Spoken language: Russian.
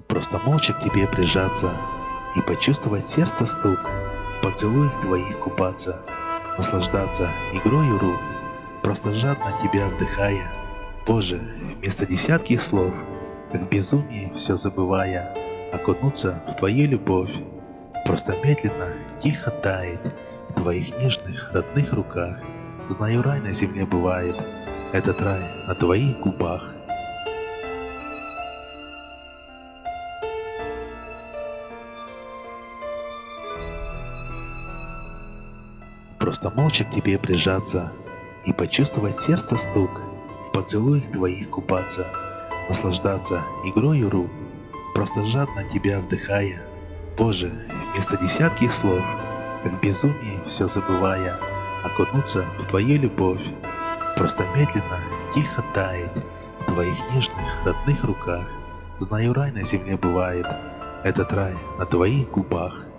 Просто молча к тебе прижаться и почувствовать сердце стук, в поцелуях твоих купаться, наслаждаться игрою рук, просто жадно тебя вдыхая, Боже, вместо десятких слов, как безумие все забывая, окунуться в твою любовь, просто медленно, тихо тает в твоих нежных, родных руках. Знаю, рай на земле бывает, этот рай на твоих губах. Просто молча к тебе прижаться и почувствовать сердце стук, в поцелуях твоих купаться, наслаждаться игрою рук, просто жадно тебя вдыхая, Боже, вместо десятких слов, как безумие все забывая, окунуться в твою любовь, просто медленно, тихо тает в твоих нежных, родных руках. Знаю, рай на земле бывает, этот рай на твоих губах.